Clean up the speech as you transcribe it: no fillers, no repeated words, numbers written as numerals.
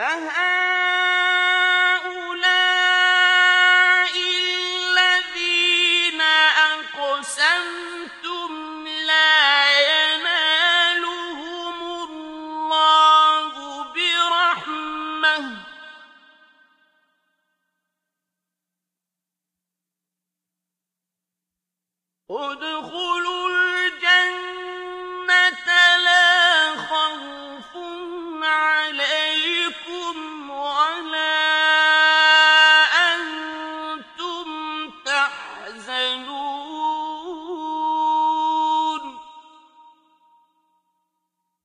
أَهَٰؤُلَاءِ الَّذِينَ أَقْسَمْتُمْ لَا يَنَالُهُمُ اللَّهُ بِرَحْمَةٍ ۚ ادْخُلُوا